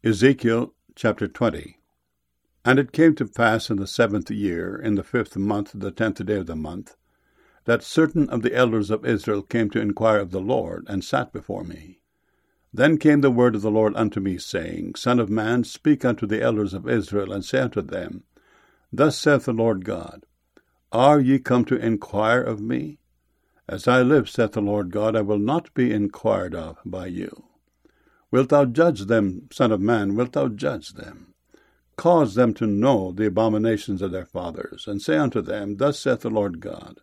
Ezekiel chapter 20. And it came to pass in the 7th year, in the 5th month, the 10th day of the month, that certain of the elders of Israel came to inquire of the Lord, and sat before me. Then came the word of the Lord unto me, saying, Son of man, speak unto the elders of Israel, and say unto them, Thus saith the Lord God, Are ye come to inquire of me? As I live, saith the Lord God, I will not be inquired of by you. Wilt thou judge them, Son of man, wilt thou judge them? Cause them to know the abominations of their fathers, and say unto them, Thus saith the Lord God,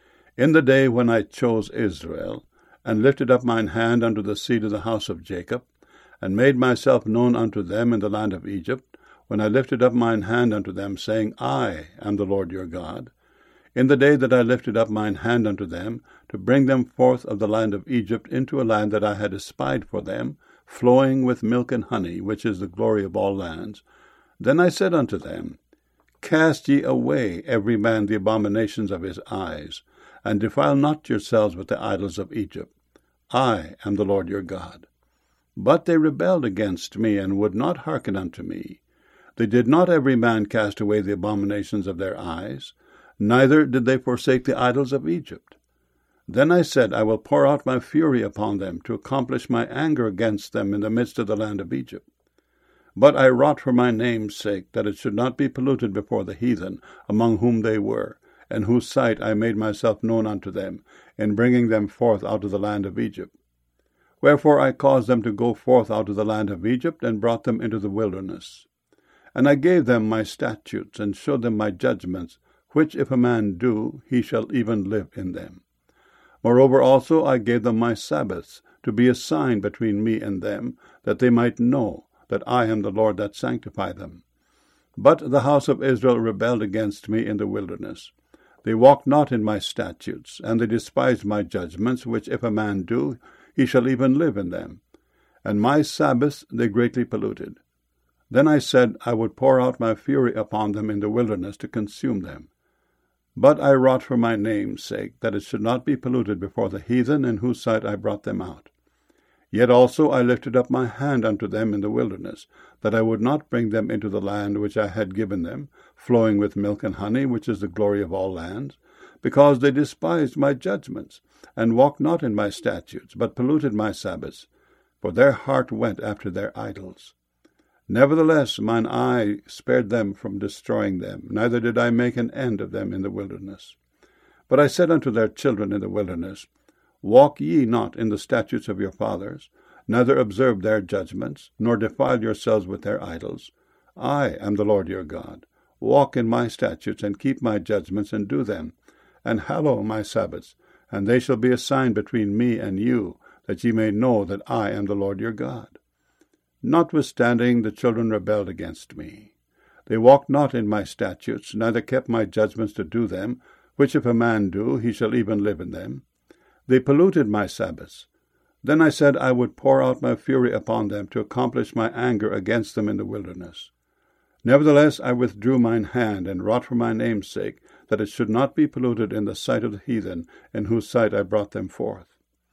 In the day when I chose Israel, and lifted up mine hand unto the seed of the house of Jacob, and made myself known unto them in the land of Egypt, when I lifted up mine hand unto them, saying, I am the Lord your God, in the day that I lifted up mine hand unto them, to bring them forth of the land of Egypt into a land that I had espied for them, flowing with milk and honey, which is the glory of all lands. Then I said unto them, Cast ye away every man the abominations of his eyes, and defile not yourselves with the idols of Egypt. I am the Lord your God. But they rebelled against me, and would not hearken unto me. They did not every man cast away the abominations of their eyes, neither did they forsake the idols of Egypt. Then I said, I will pour out my fury upon them, to accomplish my anger against them in the midst of the land of Egypt. But I wrought for my name's sake, that it should not be polluted before the heathen, among whom they were, in whose sight I made myself known unto them, in bringing them forth out of the land of Egypt. Wherefore I caused them to go forth out of the land of Egypt, and brought them into the wilderness. And I gave them my statutes, and showed them my judgments, which if a man do, he shall even live in them. Moreover also I gave them my Sabbaths, to be a sign between me and them, that they might know that I am the Lord that sanctify them. But the house of Israel rebelled against me in the wilderness. They walked not in my statutes, and they despised my judgments, which if a man do, he shall even live in them. And my Sabbaths they greatly polluted. Then I said, I would pour out my fury upon them in the wilderness to consume them. But I wrought for my name's sake, that it should not be polluted before the heathen, in whose sight I brought them out. Yet also I lifted up my hand unto them in the wilderness, that I would not bring them into the land which I had given them, flowing with milk and honey, which is the glory of all lands, because they despised my judgments, and walked not in my statutes, but polluted my Sabbaths, for their heart went after their idols. Nevertheless mine eye spared them from destroying them, neither did I make an end of them in the wilderness. But I said unto their children in the wilderness, Walk ye not in the statutes of your fathers, neither observe their judgments, nor defile yourselves with their idols. I am the Lord your God. Walk in my statutes, and keep my judgments, and do them, and hallow my Sabbaths, and they shall be a sign between me and you, that ye may know that I am the Lord your God. Notwithstanding the children rebelled against me. They walked not in my statutes, neither kept my judgments to do them, which if a man do, he shall even live in them. They polluted my Sabbaths. Then I said I would pour out my fury upon them, to accomplish my anger against them in the wilderness. Nevertheless I withdrew mine hand, and wrought for my name's sake, that it should not be polluted in the sight of the heathen, in whose sight I brought them forth.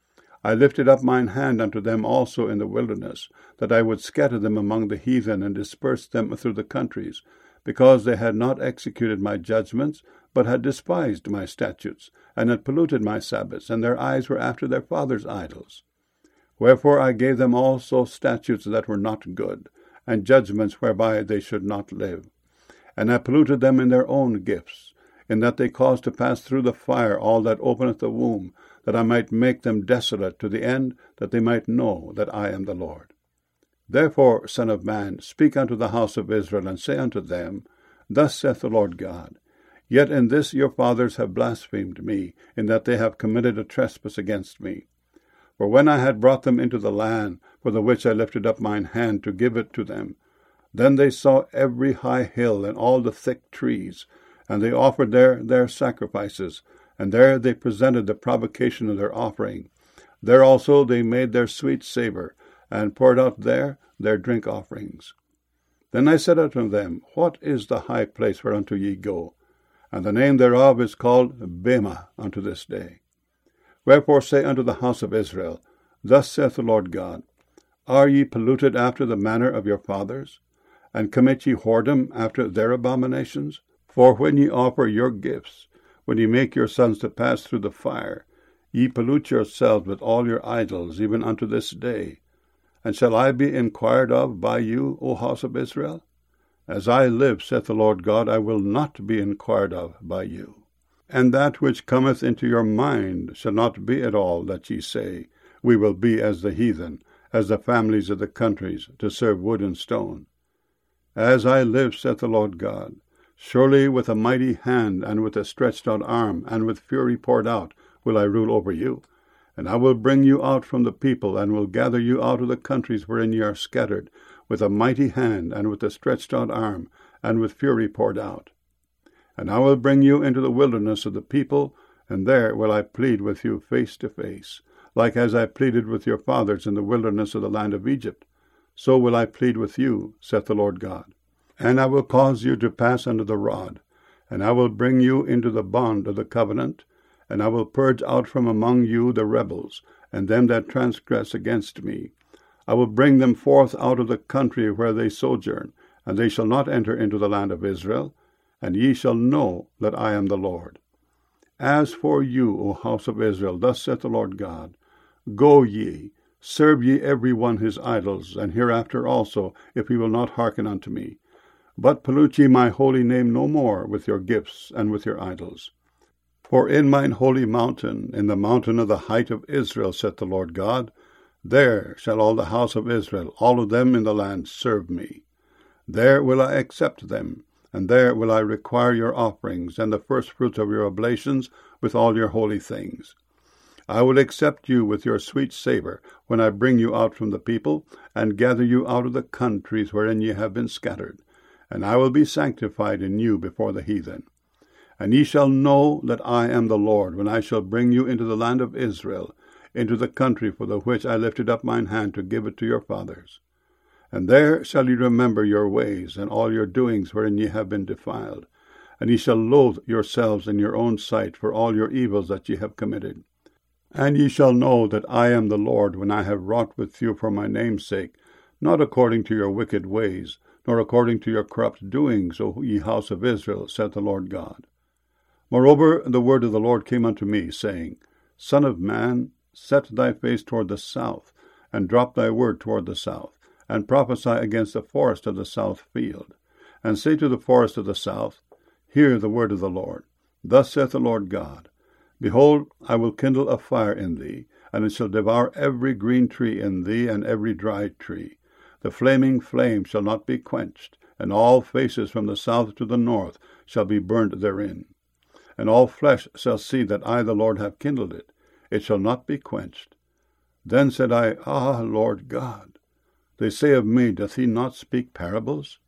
I lifted up mine hand unto them also in the wilderness, that I would scatter them among the heathen, and disperse them through the countries, because they had not executed my judgments, but had despised my statutes, and had polluted my Sabbaths, and their eyes were after their fathers' idols. Wherefore I gave them also statutes that were not good, and judgments whereby they should not live. And I polluted them in their own gifts, in that they caused to pass through the fire all that openeth the womb, that I might make them desolate, to the end that they might know that I am the Lord. Therefore, Son of man, speak unto the house of Israel, and say unto them, Thus saith the Lord God, Yet in this your fathers have blasphemed me, in that they have committed a trespass against me. For when I had brought them into the land, for the which I lifted up mine hand to give it to them, then they saw every high hill and all the thick trees, and they offered there their sacrifices, and there they presented the provocation of their offering. There also they made their sweet savour, and poured out there their drink offerings. Then I said unto them, What is the high place whereunto ye go? And the name thereof is called Bema unto this day. Wherefore say unto the house of Israel, Thus saith the Lord God, Are ye polluted after the manner of your fathers? And commit ye whoredom after their abominations? For when ye offer your gifts, when ye make your sons to pass through the fire, ye pollute yourselves with all your idols, even unto this day. And shall I be inquired of by you, O house of Israel? As I live, saith the Lord God, I will not be inquired of by you. And that which cometh into your mind shall not be at all that ye say, We will be as the heathen, as the families of the countries, to serve wood and stone. As I live, saith the Lord God, surely with a mighty hand, and with a stretched out arm, and with fury poured out, will I rule over you. And I will bring you out from the people, and will gather you out of the countries wherein ye are scattered, with a mighty hand, and with a stretched out arm, and with fury poured out. And I will bring you into the wilderness of the people, and there will I plead with you face to face, like as I pleaded with your fathers in the wilderness of the land of Egypt. So will I plead with you, saith the Lord God. And I will cause you to pass under the rod, and I will bring you into the bond of the covenant, and I will purge out from among you the rebels, and them that transgress against me. I will bring them forth out of the country where they sojourn, and they shall not enter into the land of Israel, and ye shall know that I am the Lord. As for you, O house of Israel, thus saith the Lord God, Go ye, serve ye every one his idols, and hereafter also, if he will not hearken unto me. But pollute ye my holy name no more with your gifts and with your idols. For in mine holy mountain, in the mountain of the height of Israel, saith the Lord God, there shall all the house of Israel, all of them in the land, serve me. There will I accept them, and there will I require your offerings, and the firstfruits of your oblations, with all your holy things. I will accept you with your sweet savour, when I bring you out from the people, and gather you out of the countries wherein ye have been scattered. And I will be sanctified in you before the heathen. And ye shall know that I am the Lord, when I shall bring you into the land of Israel, into the country for the which I lifted up mine hand to give it to your fathers. And there shall ye remember your ways, and all your doings wherein ye have been defiled. And ye shall loathe yourselves in your own sight for all your evils that ye have committed. And ye shall know that I am the Lord, when I have wrought with you for my name's sake, not according to your wicked ways, nor according to your corrupt doings, O ye house of Israel, saith the Lord God. Moreover, the word of the Lord came unto me, saying, Son of man, set thy face toward the south, and drop thy word toward the south, and prophesy against the forest of the south field. And say to the forest of the south, Hear the word of the Lord. Thus saith the Lord God, Behold, I will kindle a fire in thee, and it shall devour every green tree in thee, and every dry tree. The flaming flame shall not be quenched, and all faces from the south to the north shall be burned therein. And all flesh shall see that I the Lord have kindled it. It shall not be quenched. Then said I, Ah, Lord God, they say of me, Doth he not speak parables?